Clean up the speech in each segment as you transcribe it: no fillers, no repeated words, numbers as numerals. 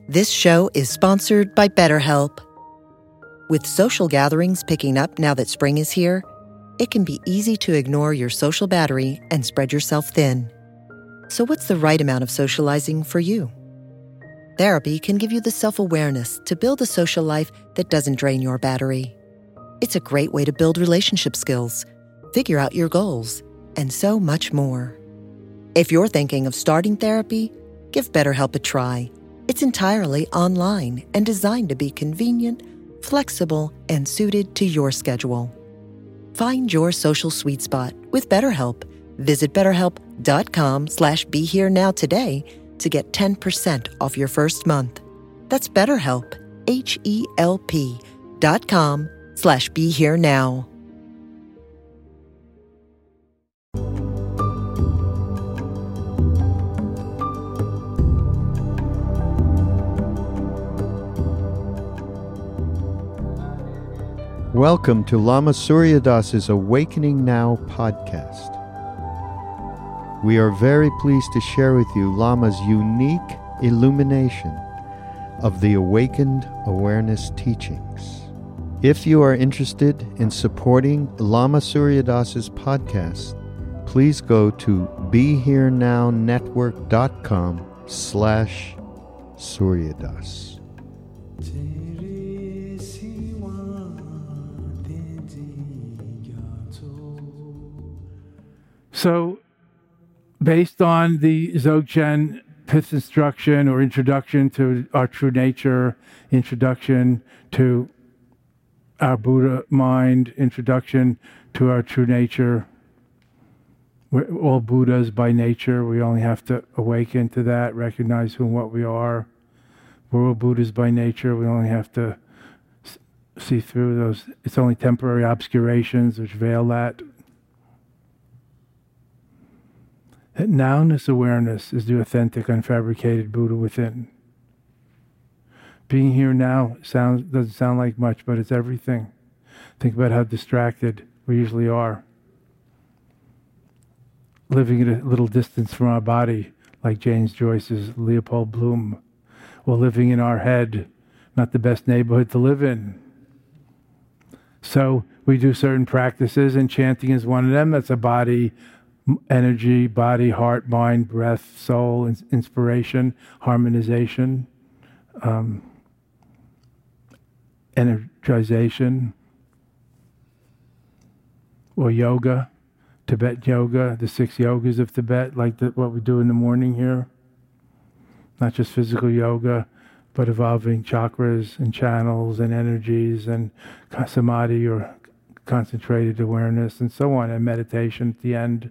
This show is sponsored by BetterHelp. With social gatherings picking up now that spring is here, it can be easy to ignore your social battery and spread yourself thin. So what's the right amount of socializing for you? Therapy can give you the self-awareness to build a social life that doesn't drain your battery. It's a great way to build relationship skills, figure out your goals, and so much more. If you're thinking of starting therapy, give BetterHelp a try. It's entirely online and designed to be convenient, flexible, and suited to your schedule. Find your social sweet spot with BetterHelp. Visit BetterHelp.com/BeHereNow today to get 10% off your first month. That's BetterHelp, HELP.com/BeHereNow. Welcome to Lama Surya Das's Awakening Now podcast. We are very pleased to share with you Lama's unique illumination of the Awakened Awareness teachings. If you are interested in supporting Lama Surya Das's podcast, please go to BeHereNowNetwork.com/Suryadas. So, based on the Dzogchen Pith instruction or introduction to our true nature, introduction to our Buddha mind, introduction to our true nature, we're all Buddhas by nature. We only have to awaken to that, recognize who and what we are. We're all Buddhas by nature. We only have to see through those. It's only temporary obscurations which veil that. That nowness awareness is the authentic, unfabricated Buddha within. Being here now doesn't sound like much, but it's everything. Think about how distracted we usually are. Living at a little distance from our body, like James Joyce's Leopold Bloom, or living in our head, not the best neighborhood to live in. So we do certain practices, and chanting is one of them. That's a body energy, body, heart, mind, breath, soul, inspiration, harmonization, energization, or yoga, Tibet yoga, the 6 yogas of Tibet, like what we do in the morning here. Not just physical yoga, but evolving chakras and channels and energies and samadhi or concentrated awareness and so on, and meditation at the end.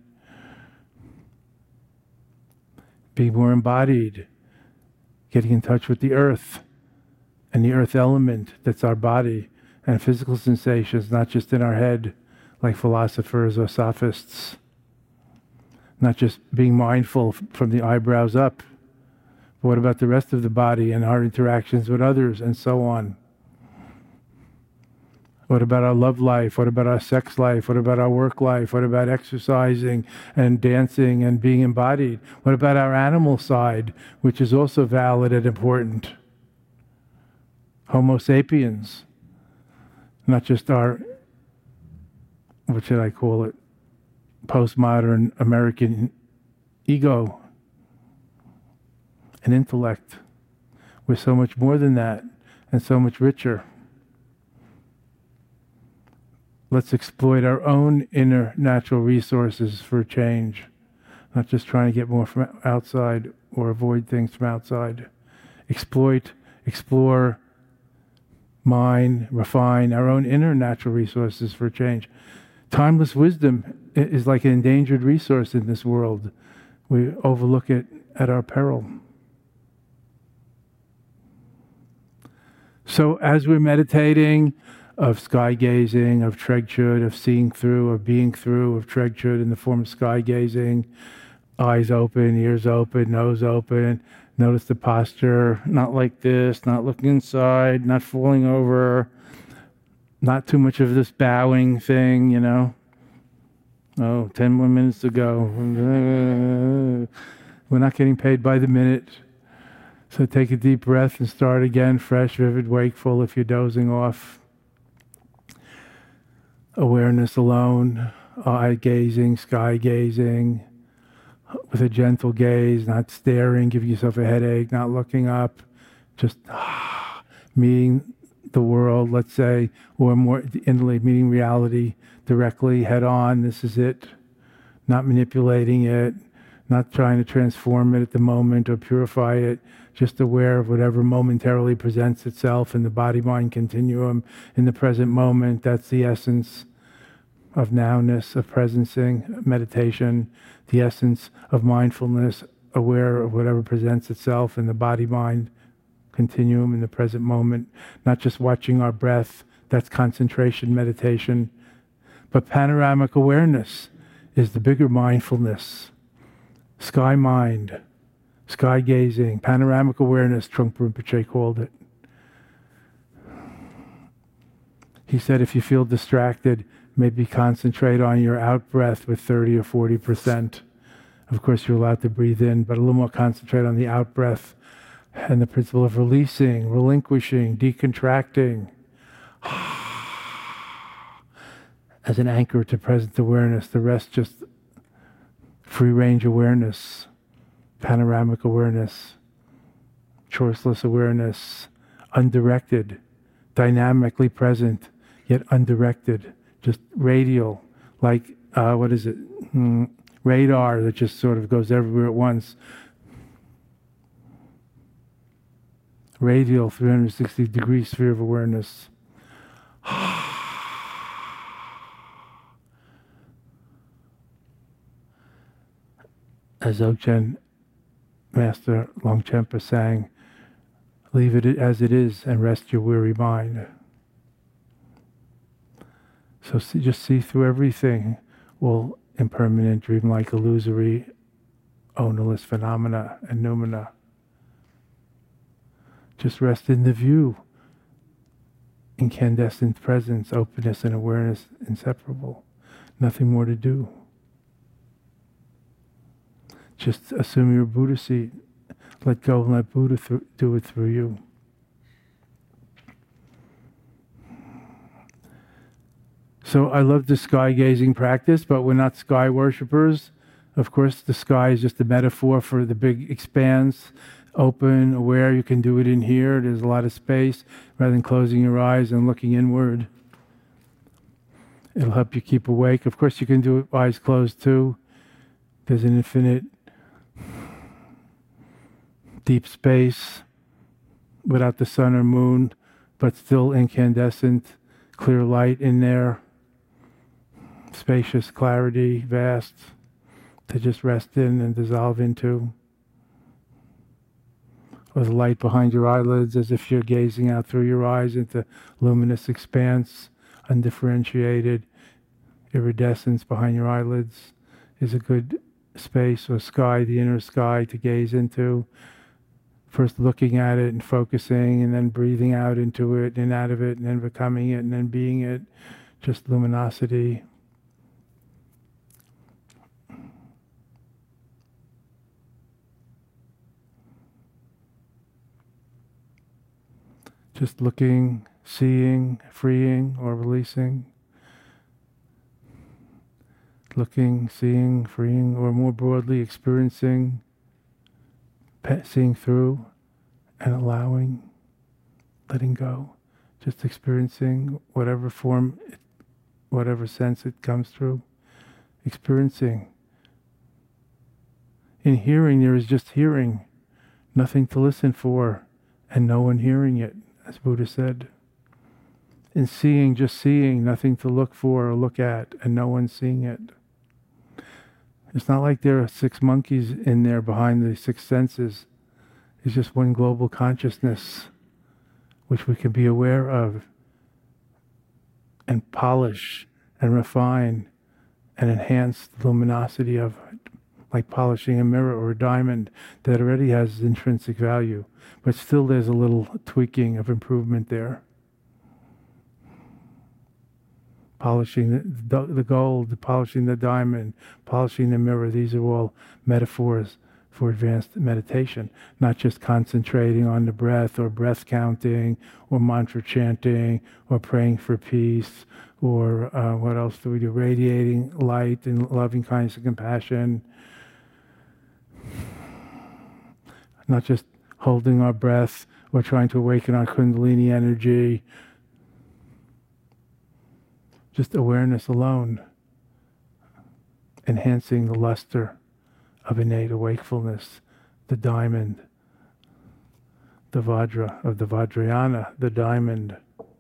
Being more embodied, getting in touch with the earth and the earth element that's our body, and physical sensations, not just in our head like philosophers or sophists. Not just being mindful from the eyebrows up, but what about the rest of the body and our interactions with others and so on? What about our love life? What about our sex life? What about our work life? What about exercising and dancing and being embodied? What about our animal side, which is also valid and important? Homo sapiens, not just our, what should I call it, postmodern American ego and intellect. We're so much more than that and so much richer. Let's exploit our own inner natural resources for change, not just trying to get more from outside or avoid things from outside. Exploit, explore, mine, refine our own inner natural resources for change. Timeless wisdom is like an endangered resource in this world. We overlook it at our peril. So as we're meditating, of sky gazing, of Tregchud, of seeing through, of being through, of Tregchud in the form of sky gazing, eyes open, ears open, nose open. Notice the posture, not like this, not looking inside, not falling over, not too much of this bowing thing, you know. Oh, 10 more minutes to go. We're not getting paid by the minute. So take a deep breath and start again, fresh, vivid, wakeful if you're dozing off. Awareness alone, eye gazing, sky gazing, with a gentle gaze, not staring, giving yourself a headache, not looking up, just meeting the world, let's say, or more intimately, meeting reality directly, head on. This is it. Not manipulating it, not trying to transform it at the moment or purify it, just aware of whatever momentarily presents itself in the body-mind continuum in the present moment. That's the essence of nowness, of presencing, meditation, the essence of mindfulness, aware of whatever presents itself in the body-mind continuum in the present moment, not just watching our breath. That's concentration, meditation. But panoramic awareness is the bigger mindfulness. Sky mind, sky gazing, panoramic awareness, Trungpa Rinpoche called it. He said if you feel distracted, maybe concentrate on your out breath with 30 or 40%. Of course, you're allowed to breathe in, but a little more concentrate on the out breath and the principle of releasing, relinquishing, decontracting as an anchor to present awareness. The rest just free range awareness, panoramic awareness, choiceless awareness, undirected, dynamically present, yet undirected, just radial, like, radar that just sort of goes everywhere at once. Radial, 360-degree sphere of awareness. As Dzogchen Master Longchenpa sang, leave it as it is and rest your weary mind. So just see through everything, all impermanent, dreamlike, illusory, ownerless phenomena and noumena. Just rest in the view, incandescent presence, openness and awareness inseparable. Nothing more to do. Just assume your Buddha seat. Let go and let Buddha do it through you. So I love the sky gazing practice, but we're not sky worshippers. Of course, the sky is just a metaphor for the big expanse, open, aware. You can do it in here. There's a lot of space, rather than closing your eyes and looking inward. It'll help you keep awake. Of course, you can do it eyes closed too. There's an infinite deep space without the sun or moon, but still incandescent, clear light in there. Spacious clarity, vast, to just rest in and dissolve into. Or the light behind your eyelids, as if you're gazing out through your eyes into luminous expanse, undifferentiated. Iridescence behind your eyelids is a good space or sky, the inner sky to gaze into. First looking at it and focusing, and then breathing out into it and out of it, and then becoming it, and then being it. Just luminosity. Just looking, seeing, freeing, or releasing. Looking, seeing, freeing, or more broadly experiencing, seeing through and allowing, letting go. Just experiencing whatever form, whatever sense it comes through. Experiencing. In hearing, there is just hearing, nothing to listen for, and no one hearing it, as Buddha said. In seeing, just seeing, nothing to look for or look at, and no one seeing it. It's not like there are 6 monkeys in there behind the 6 senses. It's just one global consciousness, which we can be aware of and polish and refine and enhance the luminosity of it, like polishing a mirror or a diamond that already has intrinsic value, but still there's a little tweaking of improvement there. Polishing the gold, polishing the diamond, polishing the mirror, these are all metaphors for advanced meditation, not just concentrating on the breath or breath counting or mantra chanting or praying for peace or what else do we do? Radiating light and loving kindness and compassion. Not just holding our breath or trying to awaken our Kundalini energy. Just awareness alone, enhancing the luster of innate wakefulness, the diamond, the Vajra of the Vajrayana, the diamond,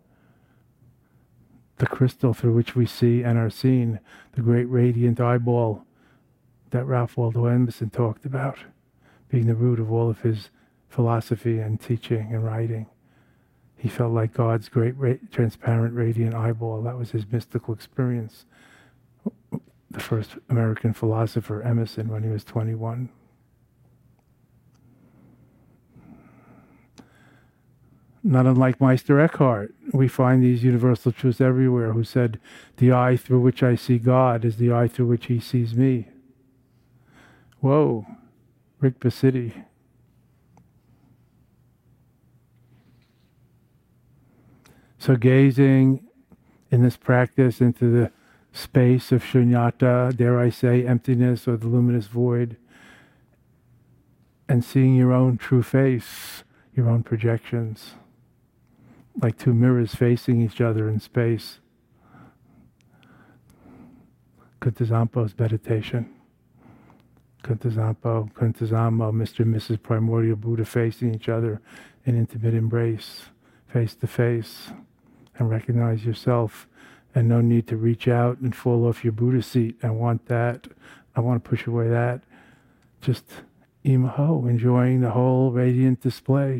the crystal through which we see and are seen, the great radiant eyeball that Ralph Waldo Emerson talked about, being the root of all of his philosophy and teaching and writing. He felt like God's great transparent radiant eyeball. That was his mystical experience. The first American philosopher, Emerson, when he was 21. Not unlike Meister Eckhart, we find these universal truths everywhere, who said, the eye through which I see God is the eye through which he sees me. Whoa, Rigpa City. So gazing in this practice into the space of shunyata, dare I say, emptiness or the luminous void, and seeing your own true face, your own projections, like two mirrors facing each other in space. Kunta Zampo's meditation. Kunta Zampo, Mr. and Mrs. Primordial Buddha facing each other in intimate embrace, face to face, and recognize yourself. And no need to reach out and fall off your Buddha seat. I want that. I want to push away that. Just imaho, enjoying the whole radiant display.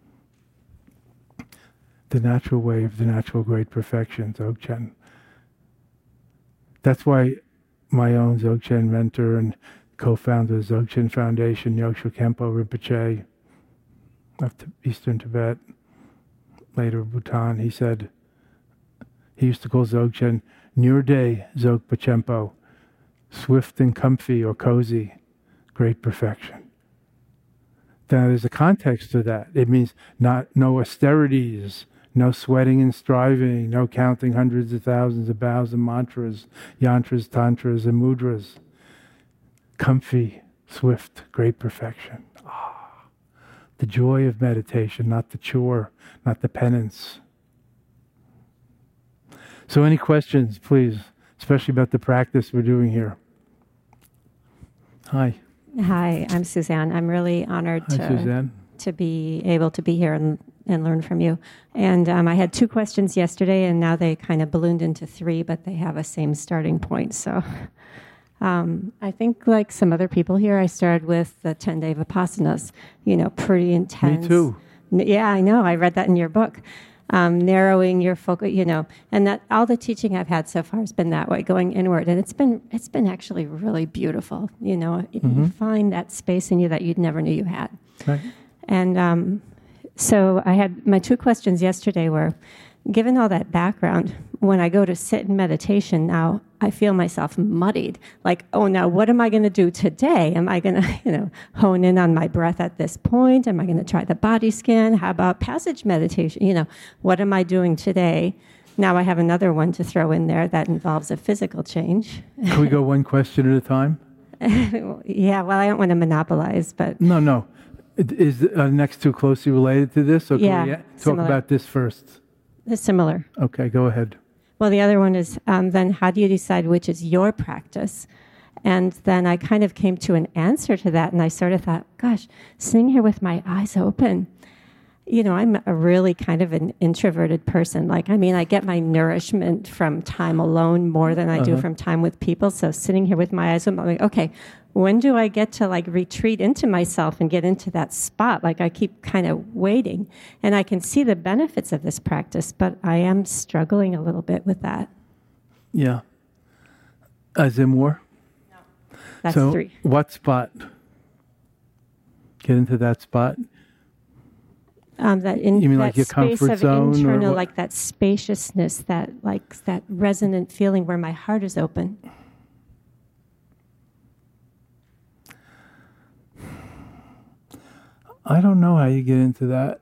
The natural way of the natural great perfection, Dzogchen. That's why my own Dzogchen mentor and co-founder of the Dzogchen Foundation, Nyoksho Khenpo Rinpoche of Eastern Tibet, later Bhutan, he said, he used to call Dzogchen Nyurde Dzogpa Chenpo, swift and comfy or cozy, great perfection. Now there's a context to that. It means no austerities, no sweating and striving, no counting hundreds of thousands of vows and mantras, yantras, tantras, and mudras. Comfy, swift, great perfection. The joy of meditation, not the chore, not the penance. So any questions, please, especially about the practice we're doing here? Hi. Hi, I'm Suzanne. I'm really honored to be able to be here and learn from you. And I had 2 questions yesterday, and now they kind of ballooned into 3, but they have a same starting point. So I think like some other people here, I started with the 10-day Vipassanas, pretty intense. Me too. Yeah, I know. I read that in your book. Narrowing your focus, and that all the teaching I've had so far has been that way, going inward, and it's been actually really beautiful. You find that space in you that you'd never knew you had. Right. And so I had my 2 questions yesterday were, given all that background, when I go to sit in meditation now, I feel myself muddied. Like, oh, now what am I going to do today? Am I going to, hone in on my breath at this point? Am I going to try the body scan? How about passage meditation? What am I doing today? Now I have another one to throw in there that involves a physical change. Can we go one question at a time? Yeah, well, I don't want to monopolize, but... No. Is the next 2 closely related to this? Or can we talk similar. About this first? It's similar. Okay, go ahead. Well, the other one is then how do you decide which is your practice? And then I kind of came to an answer to that, and I sort of thought, gosh, sitting here with my eyes open, I'm a really kind of an introverted person. I get my nourishment from time alone more than I do from time with people. So sitting here with my eyes open, I'm like, okay, when do I get to retreat into myself and get into that spot? I keep kind of waiting. And I can see the benefits of this practice, but I am struggling a little bit with that. Yeah. Is there more? No. That's so 3. What spot? Get into that spot? That in you mean that like your space comfort of zone, internal, or like that spaciousness, that resonant feeling where my heart is open. I don't know how you get into that.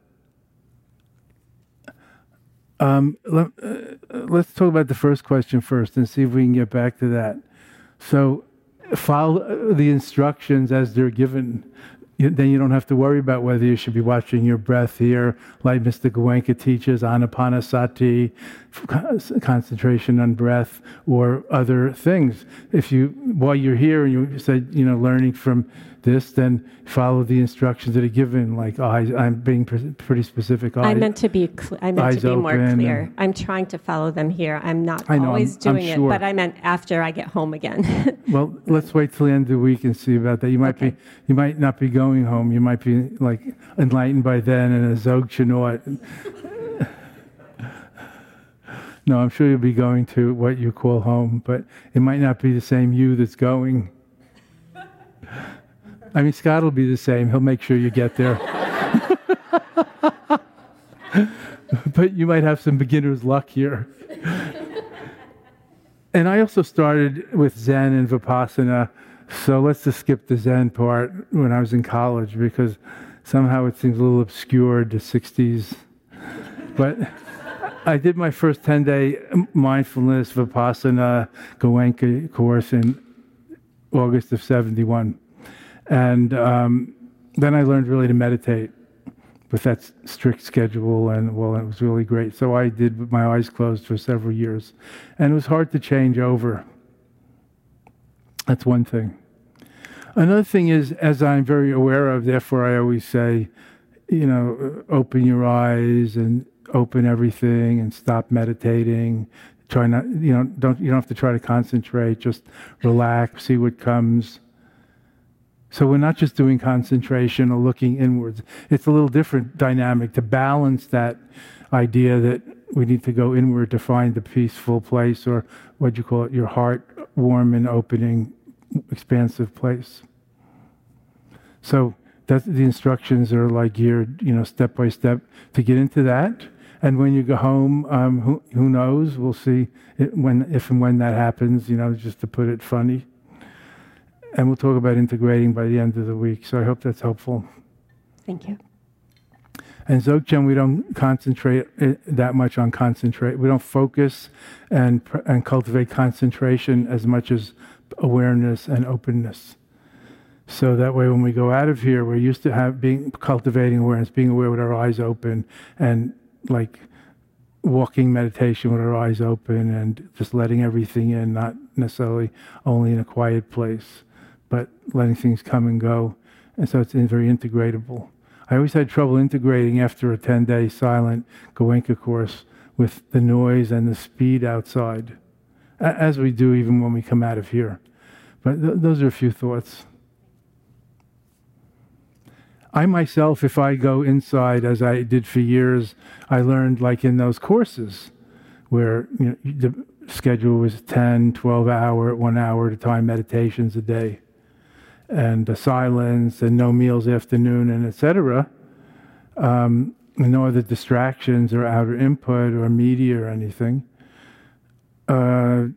Let's talk about the first question first and see if we can get back to that. So follow the instructions as they're given. Then you don't have to worry about whether you should be watching your breath here, like Mr. Goenka teaches, anapanasati, concentration on breath, or other things. If you, while you're here and you said, learning from this, then follow the instructions that are given, like eyes. I'm being pretty specific. I meant to be more clear. I'm trying to follow them here. I'm not always doing it, but I meant after I get home again. Well, let's wait till the end of the week and see about that. You might not be going home. You might be like enlightened by then and a Zog Chenot. No, I'm sure you'll be going to what you call home, but it might not be the same you that's going. I mean, Scott will be the same. He'll make sure you get there. But you might have some beginner's luck here. And I also started with Zen and Vipassana. So let's just skip the Zen part when I was in college, because somehow it seems a little obscured, the 60s. But I did my first 10-day mindfulness Vipassana Goenka course in August of 71. And then I learned really to meditate with that strict schedule, and it was really great. So I did with my eyes closed for several years. And it was hard to change over. That's one thing. Another thing is, as I'm very aware of, therefore I always say, open your eyes and open everything and stop meditating. Try not, you don't have to try to concentrate, just relax, see what comes. So we're not just doing concentration or looking inwards. It's a little different dynamic to balance that idea that we need to go inward to find the peaceful place, or what you call it, your heart, warm and opening, expansive place. So the instructions are like geared, step by step to get into that. And when you go home, who knows? We'll see if and when that happens, just to put it funny. And we'll talk about integrating by the end of the week. So I hope that's helpful. Thank you. And Dzogchen, we don't concentrate that much on concentrate. We don't focus and cultivate concentration as much as awareness and openness. So that way, when we go out of here, we're used to cultivating awareness, being aware with our eyes open, and like walking meditation with our eyes open, and just letting everything in, not necessarily only in a quiet place, but letting things come and go. And so it's very integratable. I always had trouble integrating after a 10-day silent Goenka course with the noise and the speed outside, as we do even when we come out of here. But those are a few thoughts. I myself, if I go inside, as I did for years, I learned like in those courses where the schedule was 10, 12-hour, 1 hour at a time meditations a day, and silence and no meals afternoon, and etc. No other distractions or outer input or media or anything. And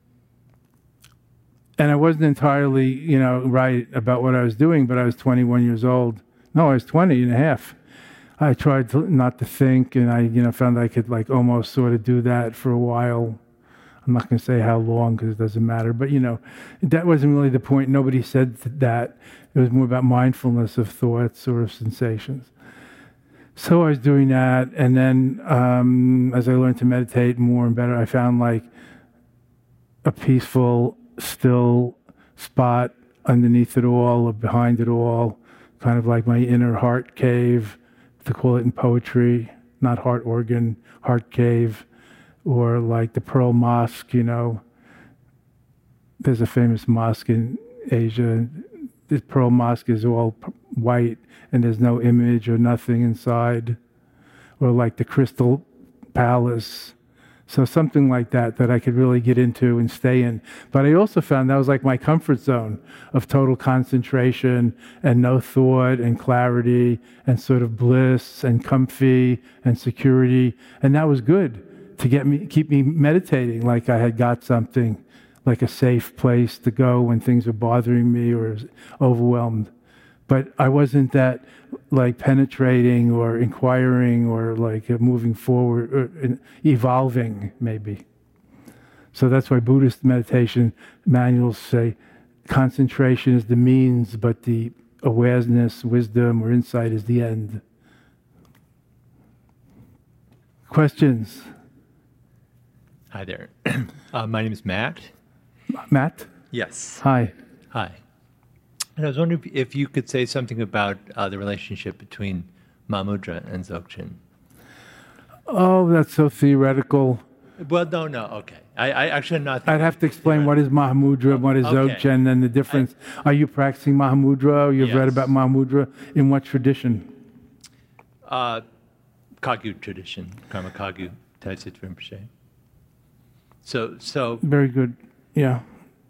I wasn't entirely, right about what I was doing, but I was 21 years old. No, I was 20 and a half. I tried not to think, and I found I could like almost sort of do that for a while. I'm not going to say how long because it doesn't matter, but that wasn't really the point. Nobody said that. It was more about mindfulness of thoughts or of sensations. So I was doing that, and then as I learned to meditate more and better, I found like a peaceful, still spot underneath it all or behind it all, kind of like my inner heart cave, to call it in poetry, not heart organ, heart cave. Or like the Pearl Mosque, there's a famous mosque in Asia. This Pearl Mosque is all white and there's no image or nothing inside. Or like the Crystal Palace. So something like that I could really get into and stay in. But I also found that was like my comfort zone of total concentration and no thought and clarity and sort of bliss and comfy and security. And that was good to keep me meditating, like I had got something, like a safe place to go when things were bothering me or was overwhelmed. But I wasn't that like penetrating or inquiring or like moving forward or evolving, maybe. So that's why Buddhist meditation manuals say concentration is the means, but the awareness, wisdom, or insight is the end. Questions? Hi there. My name is Matt. Matt? Yes. Hi. Hi. And I was wondering if you could say something about the relationship between Mahamudra and Dzogchen. Oh, that's so theoretical. Well, no, okay. I actually am not. I'd have to explain what is Mahamudra and what is Dzogchen and the difference. Are you practicing Mahamudra? Or you've read about Mahamudra? In what tradition? Kagyu tradition, Karma Kagyu, Taizit Rinpoche. So. Very good. Yeah.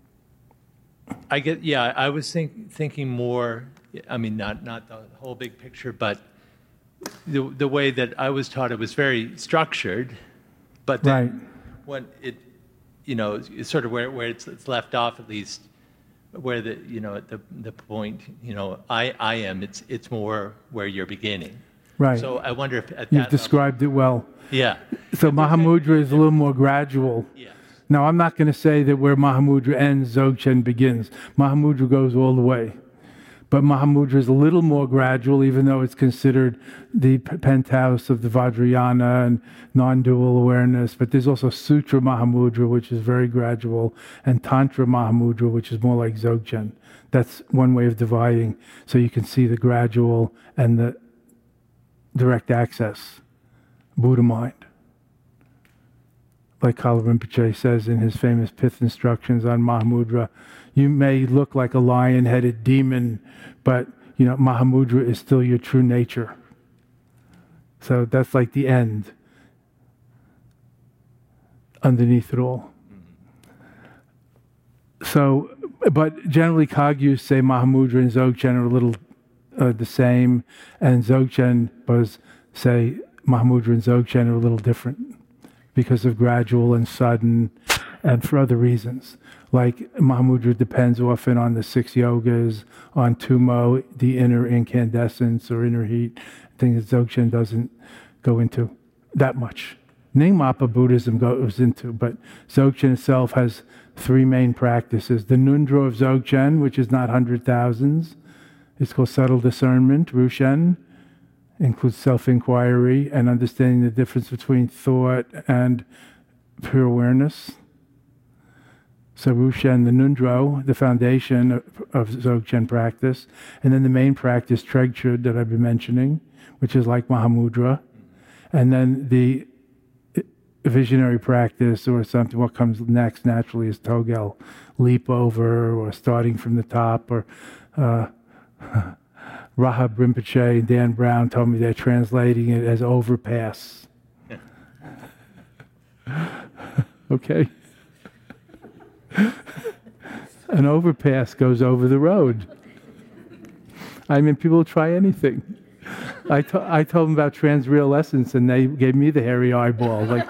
I was thinking more, I mean, not the whole big picture, but the way that I was taught, it was very structured, but then when it, it's sort of where it's left off, at least, where the point, I am, it's more where you're beginning. Right. So I wonder if at that You've described it well. Yeah. So Mahamudra is a little more gradual. Yes. Now, I'm not going to say that where Mahamudra ends, Dzogchen begins. Mahamudra goes all the way. But Mahamudra is a little more gradual, even though it's considered the penthouse of the Vajrayana and non-dual awareness. But there's also Sutra Mahamudra, which is very gradual, and Tantra Mahamudra, which is more like Dzogchen. That's one way of dividing, so you can see the gradual and the direct access, Buddha mind. Like Kala Rinpoche says in his famous Pith Instructions on Mahamudra, you may look like a lion-headed demon, but Mahamudra is still your true nature. So that's like the end, underneath it all. So, but generally Kagyus say Mahamudra and Dzogchen are a little the same, and Dzogchen say Mahamudra and Dzogchen are a little different, because of gradual and sudden, and for other reasons. Like Mahamudra depends often on the 6 yogas, on Tummo, the inner incandescence or inner heat, things that Dzogchen doesn't go into that much. Nyingmapa Buddhism goes into, but Dzogchen itself has 3 main practices. The Nundro of Dzogchen, which is not 100,000s, it's called subtle discernment, Rushen. Includes self-inquiry and understanding the difference between thought and pure awareness. So Rushen, the Nundro, the foundation of Dzogchen practice. And then the main practice, Tregchud, that I've been mentioning, which is like Mahamudra. And then the visionary practice, or something, what comes next naturally is Togel, leap over, or starting from the top, or Rahab Rinpoche and Dan Brown told me they're translating it as overpass. Okay? An overpass goes over the road. I mean, people try anything. I told them about Transreal Essence, and they gave me the hairy eyeball. Like,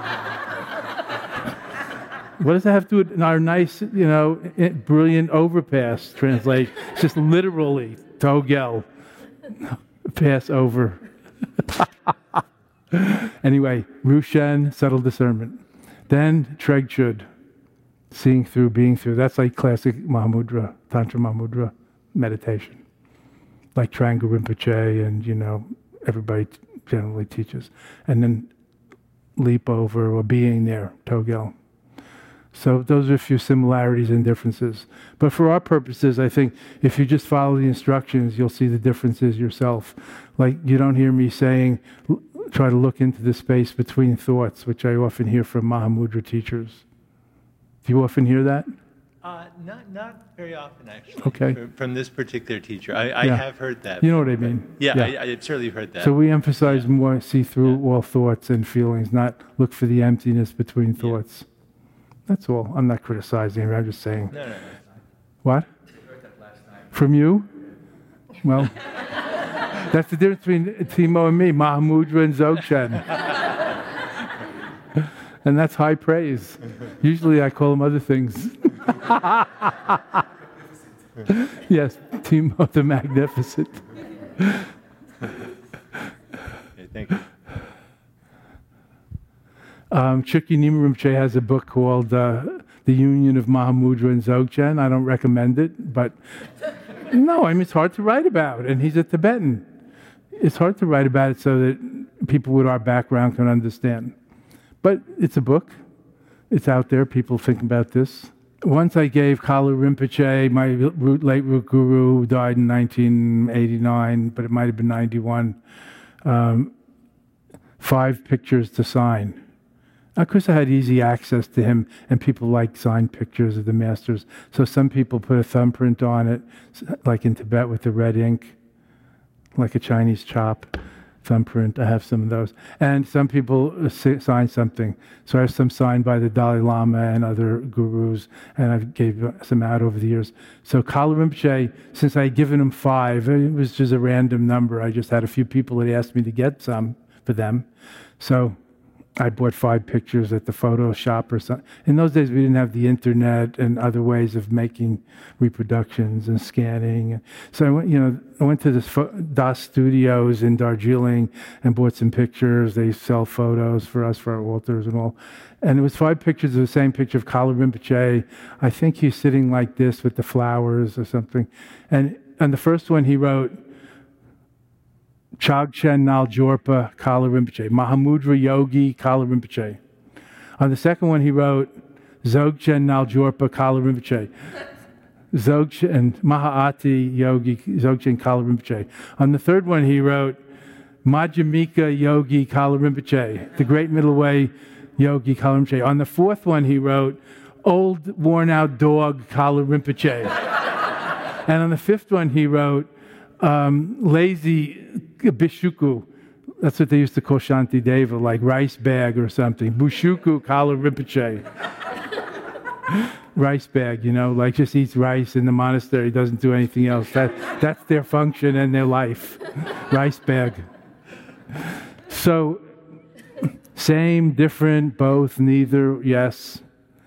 what does that have to do with our nice, brilliant overpass translation? It's just literally Togel, pass over. Anyway, Rushen, subtle discernment. Then Tregchud, seeing through, being through. That's like classic Mahamudra, Tantra Mahamudra meditation. Like Trangul Rinpoche and, everybody generally teaches. And then leap over, or being there, Togel. So those are a few similarities and differences. But for our purposes, I think if you just follow the instructions, you'll see the differences yourself. Like, you don't hear me saying, try to look into the space between thoughts, which I often hear from Mahamudra teachers. Do you often hear that? Not very often, actually. Okay. From this particular teacher. I have heard that. You know what I mean? Yeah. I've certainly heard that. So we emphasize more see through all thoughts and feelings, not look for the emptiness between thoughts. Yeah. That's all. I'm not criticizing him. I'm just saying. No. What? From you? Well, that's the difference between Timo and me, Mahamudra and Dzogchen. And that's high praise. Usually I call them other things. Yes, Timo the Magnificent. Okay, thank you. Chukyamuni Rinpoche has a book called The Union of Mahamudra and Dzogchen. I don't recommend it, but no, I mean, it's hard to write about, and he's a Tibetan. It's hard to write about it so that people with our background can understand. But it's a book. It's out there. People think about this. Once I gave Kalu Rinpoche, my late root guru, who died in 1989, but it might have been 91, 5 pictures to sign. Of course, I had easy access to him, and people like signed pictures of the masters. So some people put a thumbprint on it, like in Tibet with the red ink, like a Chinese chop thumbprint. I have some of those. And some people sign something. So I have some signed by the Dalai Lama and other gurus, and I've gave some out over the years. So Kalu Rinpoche, since I had given him 5, it was just a random number. I just had a few people that asked me to get some for them. So I bought 5 pictures at the photo shop or something. In those days, we didn't have the internet and other ways of making reproductions and scanning. So I went to this Das Studios in Darjeeling and bought some pictures. They sell photos for us for our altars and all. And it was 5 pictures of the same picture of Kalu Rinpoche. I think he's sitting like this with the flowers or something. And on the first one, he wrote, Chagchen Naljorpa Kalu Rinpoche, Mahamudra Yogi Kalu Rinpoche. On the second one, he wrote Dzogchen Naljorpa Kalu Rinpoche, Dzogchen Mahaati Yogi Dzogchen Kalu Rinpoche. On the third one, he wrote Madhyamika Yogi Kalu Rinpoche, the Great Middle Way Yogi Kalu Rinpoche. On the fourth one, he wrote Old Worn Out Dog Kalu Rinpoche. And on the fifth one, he wrote Lazy Bishuku. That's what they used to call Shanti Deva, like rice bag or something. Bushuku Kalu Rinpoche. Rice bag, like just eats rice in the monastery, doesn't do anything else. That's their function and their life. Rice bag. So, same, different, both, neither, yes.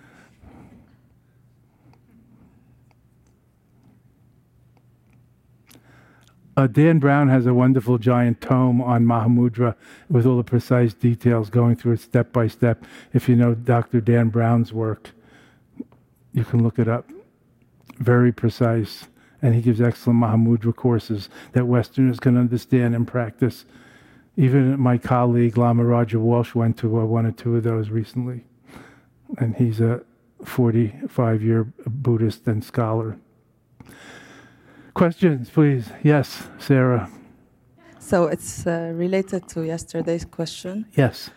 Dan Brown has a wonderful giant tome on Mahamudra with all the precise details going through it step by step. If you know Dr. Dan Brown's work, you can look it up. Very precise. And he gives excellent Mahamudra courses that Westerners can understand and practice. Even my colleague, Lama Raja Walsh, went to 1 or 2 of those recently. And he's a 45-year Buddhist and scholar. Questions, please. Yes, Sarah. So it's related to yesterday's question. Yes.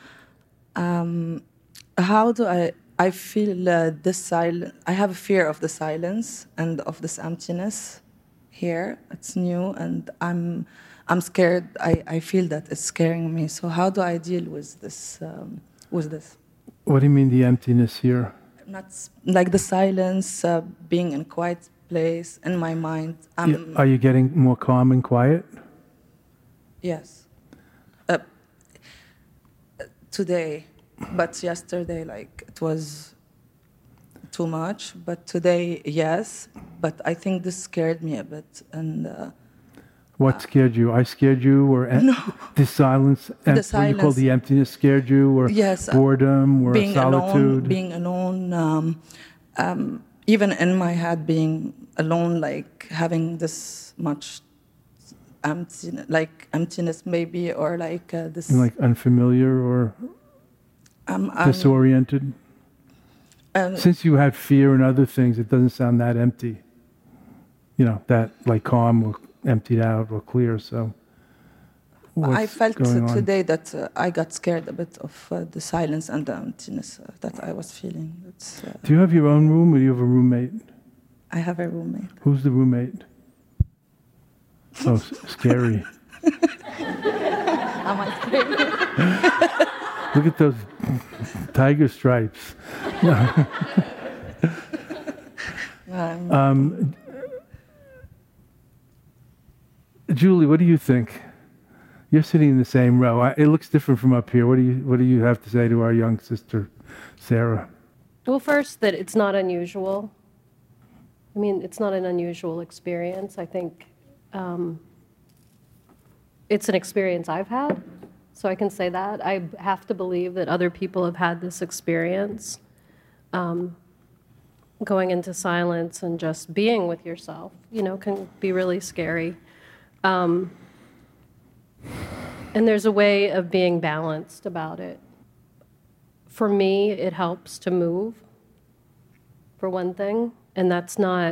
How do I feel this silence? I have a fear of the silence and of this emptiness here. It's new, and I'm scared. I feel that it's scaring me. So how do I deal with this? What do you mean the emptiness here? Not like the silence, being in quiet place in my mind. Are you getting more calm and quiet? Yes. Today, but yesterday, it was too much. But today, yes. But I think this scared me a bit. And what scared you? I scared you, or no. The silence? The silence. What you call the emptiness scared you, or yes, boredom, or being solitude? Being alone. Even in my head, being alone, having this much emptiness maybe, or this... Like unfamiliar or disoriented? Since you had fear and other things, it doesn't sound that empty. That calm or emptied out or clear, so... I felt today that I got scared a bit of the silence and the emptiness that I was feeling. Do you have your own room, or do you have a roommate? I have a roommate. Who's the roommate? Oh, scary. Am I scary? Look at those tiger stripes. Julie, what do you think? You're sitting in the same row. It looks different from up here. What do you have to say to our young sister, Sarah? Well, first, that it's not unusual. I mean, it's not an unusual experience. I think it's an experience I've had, so I can say that. I have to believe that other people have had this experience, going into silence and just being with yourself, can be really scary. And there's a way of being balanced about it. For me, it helps to move, for one thing, and that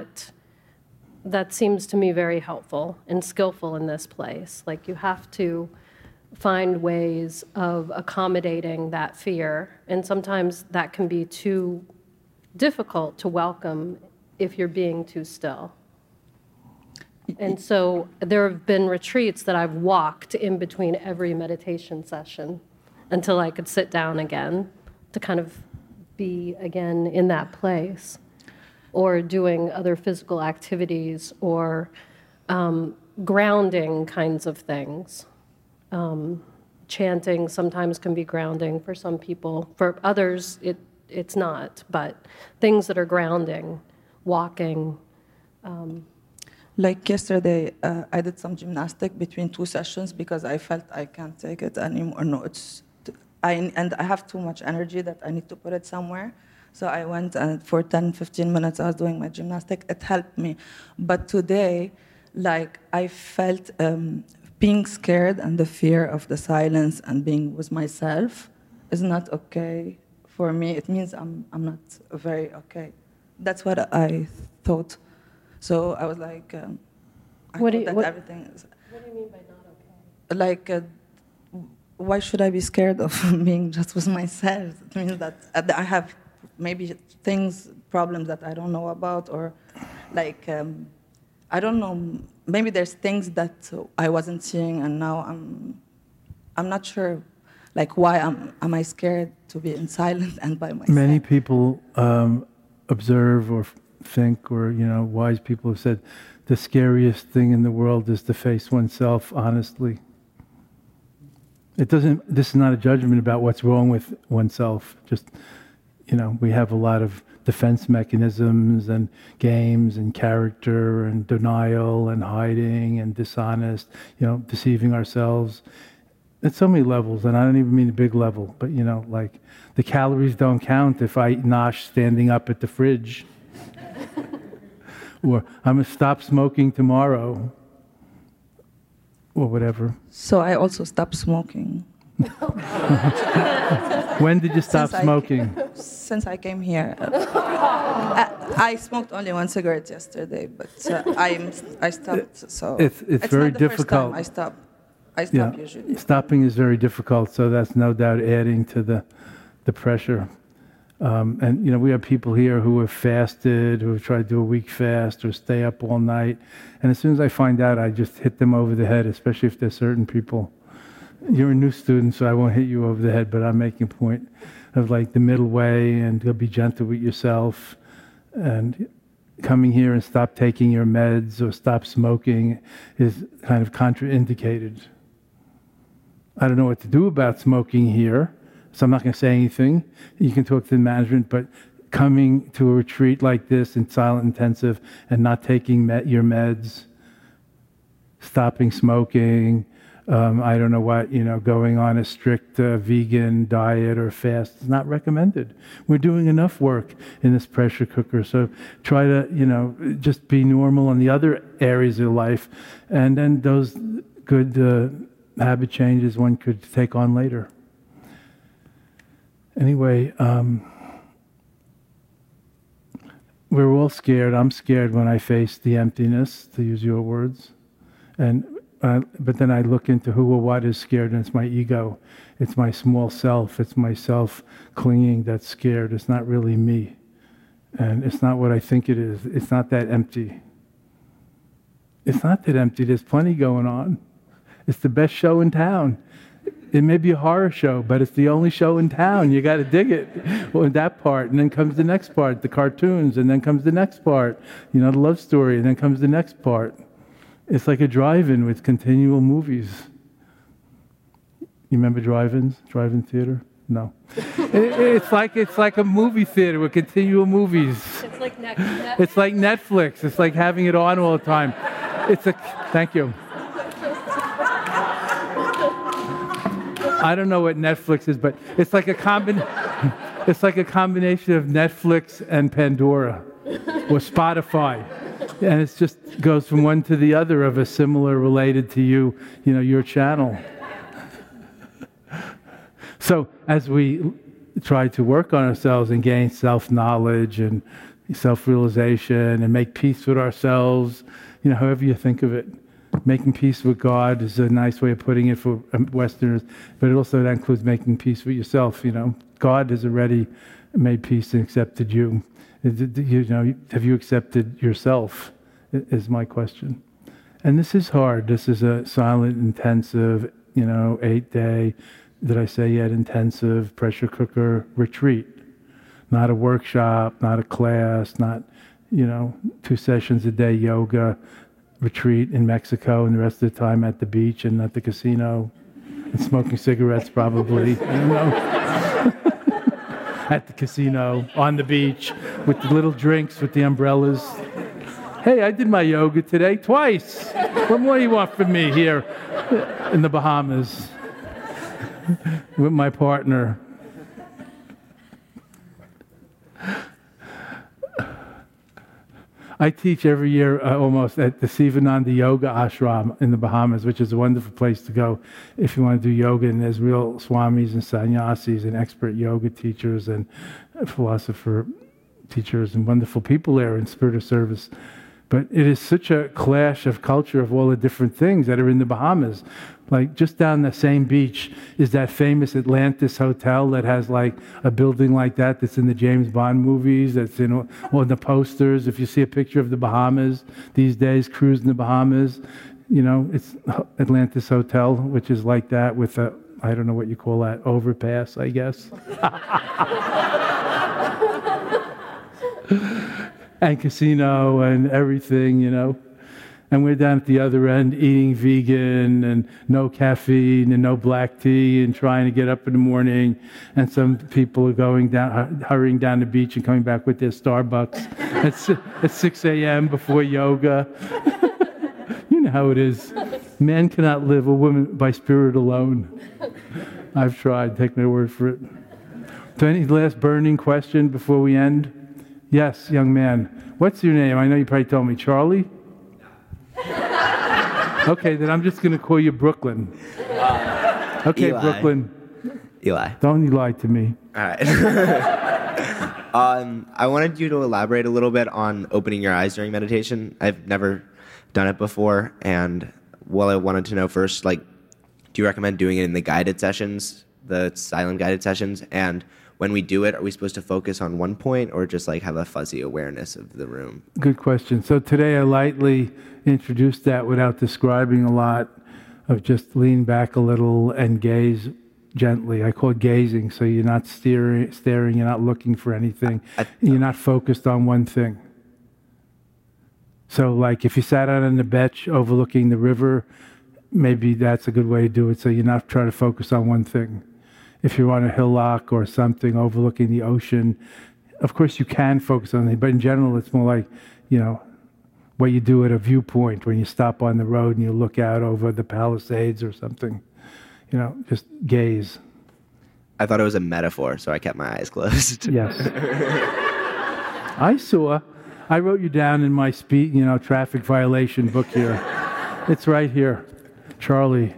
seems to me very helpful and skillful in this place. Like, you have to find ways of accommodating that fear, and sometimes that can be too difficult to welcome if you're being too still. And so there have been retreats that I've walked in between every meditation session until I could sit down again to kind of be again in that place, or doing other physical activities, or grounding kinds of things. Chanting sometimes can be grounding for some people. For others, it's not, but things that are grounding, walking. Like yesterday, I did some gymnastics between 2 sessions because I felt I can't take it anymore. No, and I have too much energy that I need to put it somewhere. So I went, and for 10, 15 minutes, I was doing my gymnastics. It helped me. But today, I felt being scared, and the fear of the silence and being with myself is not okay for me. It means I'm not very okay. That's what I thought. So I was like, everything is... What do you mean by not okay? Why should I be scared of being just with myself? It means that I have maybe problems that I don't know about, or I don't know, maybe there's things that I wasn't seeing, and now I'm not sure, why am I scared to be in silence and by myself? Many people observe or think, or wise people have said, the scariest thing in the world is to face oneself honestly. This is not a judgment about what's wrong with oneself. Just, we have a lot of defense mechanisms and games and character and denial and hiding and dishonest, deceiving ourselves. At so many levels, and I don't even mean a big level, but the calories don't count if I nosh standing up at the fridge. Or I'm going to stop smoking tomorrow. Or whatever. So I also stopped smoking. When did you stop smoking? Since I came here. I smoked only 1 cigarette yesterday, but I stopped. So it's very not the difficult. First time I stop usually. Stopping is very difficult, so that's no doubt adding to the pressure. And we have people here who have fasted, who have tried to do a week fast or stay up all night. And as soon as I find out, I just hit them over the head, especially if there's certain people. You're a new student, so I won't hit you over the head, but I'm making a point of the middle way, and to be gentle with yourself. And coming here and stop taking your meds or stop smoking is kind of contraindicated. I don't know what to do about smoking here. So I'm not going to say anything. You can talk to the management, but coming to a retreat like this in silent intensive and not taking your meds, stopping smoking, I don't know what, going on a strict vegan diet or fast is not recommended. We're doing enough work in this pressure cooker, so try to, just be normal in the other areas of life, and then those good habit changes one could take on later. Anyway, we're all scared. I'm scared when I face the emptiness, to use your words. But then I look into who or what is scared, and it's my ego. It's my small self. It's my self-clinging that's scared. It's not really me. And it's not what I think it is. It's not that empty. It's not that empty. There's plenty going on. It's the best show in town. It may be a horror show, but it's the only show in town. You got to dig it. Well, that part, and then comes the next part, the cartoons, and then comes the next part, the love story, and then comes the next part. It's like a drive-in with continual movies. You remember drive-ins, drive-in theater? No. It's like a movie theater with continual movies. It's like It's like Netflix. It's like having it on all the time. Thank you. I don't know what Netflix is, but it's like a it's like a combination of Netflix and Pandora or Spotify. And it just goes from one to the other of a similar related to you, your channel. So as we try to work on ourselves and gain self-knowledge and self-realization and make peace with ourselves, however you think of it. Making peace with God is a nice way of putting it for Westerners, but also that includes making peace with yourself. God has already made peace and accepted you. Have you accepted yourself? Is my question. And this is hard. This is a silent, intensive, 8-day, did I say yet, intensive pressure cooker retreat. Not a workshop, not a class, not, 2 sessions a day yoga retreat in Mexico and the rest of the time at the beach and at the casino and smoking cigarettes probably, at the casino, on the beach, with the little drinks, with the umbrellas. Hey, I did my yoga today, twice. What more do you want from me here in the Bahamas with my partner? I teach every year almost at the Sivananda Yoga Ashram in the Bahamas, which is a wonderful place to go if you want to do yoga. And there's real swamis and sannyasis and expert yoga teachers and philosopher teachers and wonderful people there in spirit of service. But it is such a clash of culture of all the different things that are in the Bahamas. Like just down the same beach is that famous Atlantis Hotel that has like a building like that's in the James Bond movies, that's in all the posters. If you see a picture of the Bahamas these days, cruise in the Bahamas, it's Atlantis Hotel, which is like that with a, I don't know what you call that, overpass, I guess. And casino and everything, And we're down at the other end eating vegan and no caffeine and no black tea and trying to get up in the morning. And some people are going down, hurrying down the beach and coming back with their Starbucks at 6 a.m. before yoga. You know how it is. Man cannot live, a woman by spirit alone. I've tried, take my word for it. So any last burning question before we end? Yes, young man. What's your name? I know you probably told me. Charlie? Okay, then I'm just going to call you Brooklyn. Okay, Eli. Brooklyn. Eli. Don't you lie to me. All right. I wanted you to elaborate a little bit on opening your eyes during meditation. I've never done it before, and I wanted to know first, do you recommend doing it in the guided sessions, the silent guided sessions? And when we do it, are we supposed to focus on one point or just have a fuzzy awareness of the room? Good question. So today I lightly introduced that without describing a lot, of just lean back a little and gaze gently. I call it gazing, so you're not staring, you're not looking for anything. You're not focused on one thing. So if you sat out on the bench overlooking the river, maybe that's a good way to do it, so you're not trying to focus on one thing. If you're on a hillock or something overlooking the ocean, of course you can focus on it, but in general it's more like, what you do at a viewpoint when you stop on the road and you look out over the Palisades or something. Just gaze. I thought it was a metaphor, so I kept my eyes closed. Yes. I wrote you down in my traffic violation book here. It's right here. Charlie.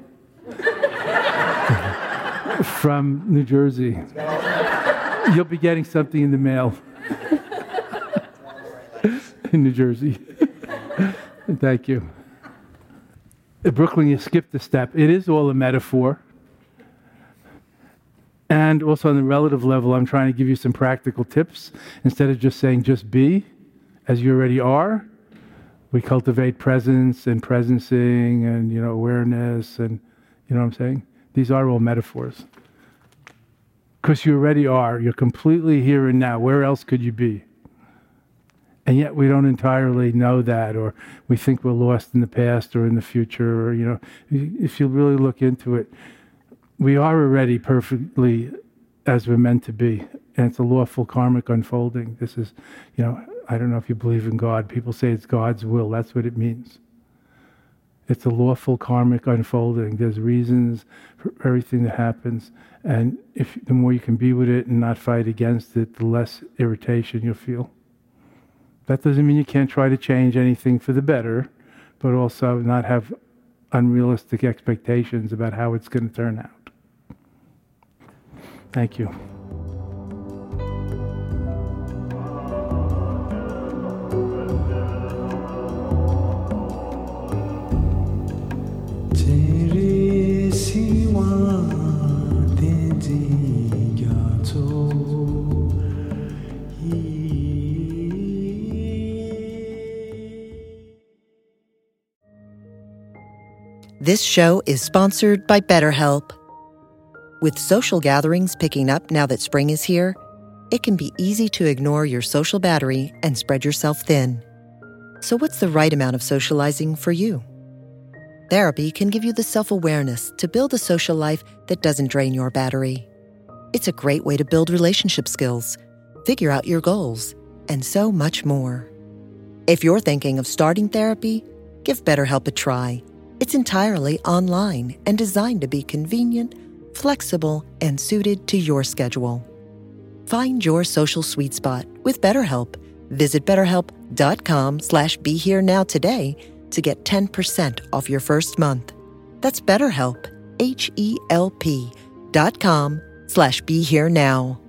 From New Jersey. You'll be getting something in the mail. In New Jersey. Thank you. Brooklyn, you skipped a step. It is all a metaphor. And also on the relative level, I'm trying to give you some practical tips. Instead of just saying just be, as you already are, we cultivate presence and presencing and, awareness and, you know what I'm saying? These are all metaphors. Because you already are. You're completely here and now. Where else could you be? And yet we don't entirely know that, or we think we're lost in the past or in the future, or, if you really look into it, we are already perfectly as we're meant to be. And it's a lawful karmic unfolding. This is, I don't know if you believe in God. People say it's God's will. That's what it means. It's a lawful karmic unfolding. There's reasons for everything that happens. And the more you can be with it and not fight against it, the less irritation you'll feel. That doesn't mean you can't try to change anything for the better, but also not have unrealistic expectations about how it's going to turn out. Thank you. This show is sponsored by BetterHelp. With social gatherings picking up now that spring is here, it can be easy to ignore your social battery and spread yourself thin. So what's the right amount of socializing for you? Therapy can give you the self-awareness to build a social life that doesn't drain your battery. It's a great way to build relationship skills, figure out your goals, and so much more. If you're thinking of starting therapy, give BetterHelp a try. It's entirely online and designed to be convenient, flexible, and suited to your schedule. Find your social sweet spot with BetterHelp. Visit BetterHelp.com/BeHereNow today to get 10% off your first month. That's BetterHelp, HELP.com/BeHereNow.